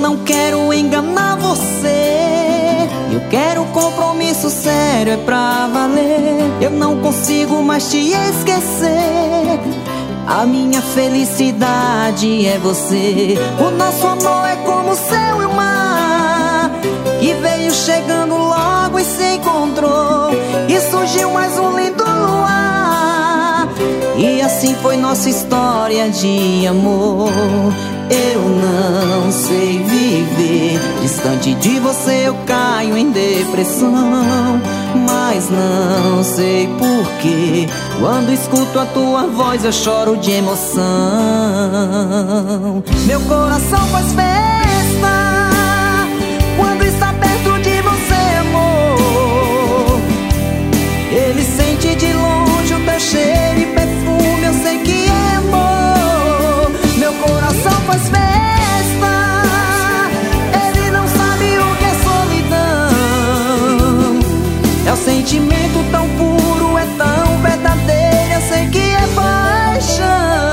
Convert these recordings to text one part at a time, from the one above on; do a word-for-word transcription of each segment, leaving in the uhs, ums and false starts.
não quero enganar você. Eu quero compromisso sério, é pra valer. Eu não consigo mais te esquecer. A minha felicidade é você. O nosso amor é como o céu e o mar, que veio chegando logo e se encontrou, e surgiu mais um lindo luar. E assim foi nossa história de amor. Eu não sei viver distante de você, eu caio em depressão. Mas não sei porquê, quando escuto a tua voz eu choro de emoção. Meu coração faz festa quando está perto de você, amor. Ele sente de longe o teu cheiro e perfume, eu sei que é amor. Meu coração faz festa, ele não sabe o que é solidão. É o sentimento tão puro, é tão verdadeiro, eu sei que é paixão.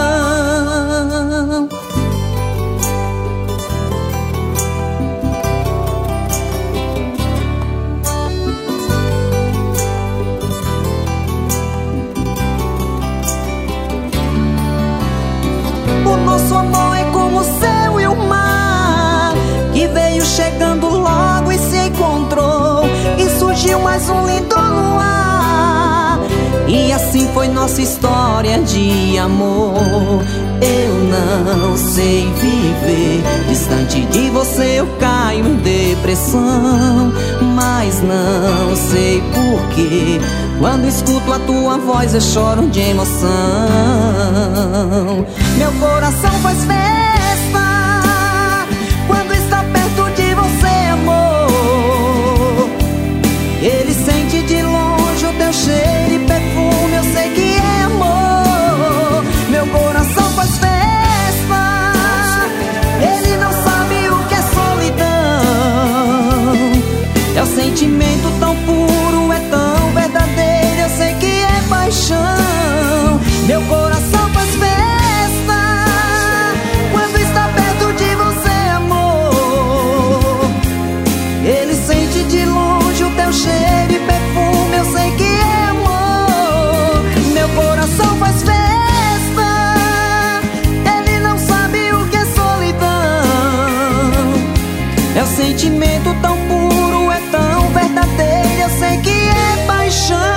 O nosso amor é como o céu e o mar, que veio chegando logo e se encontrou, e surgiu mais um lindo luar. E assim foi nossa história de amor. Eu não sei viver distante de você, eu caio em depressão. Mas não sei porquê, quando escuto a tua voz eu choro de emoção. Meu coração faz festa quando está perto de você, amor. Ele sente de longe o teu cheiro e perfume, eu sei que é amor. Meu coração faz festa, ele não sabe o que é solidão. É o sentimento tão puro, é tão verdadeiro, eu sei que é paixão. Meu coração faz festa quando está perto de você, amor. Ele sente de longe o teu cheiro e perfume, eu sei que é amor. Meu coração faz festa, ele não sabe o que é solidão. É o sentimento tão puro, é tão verdadeiro, eu sei que é paixão.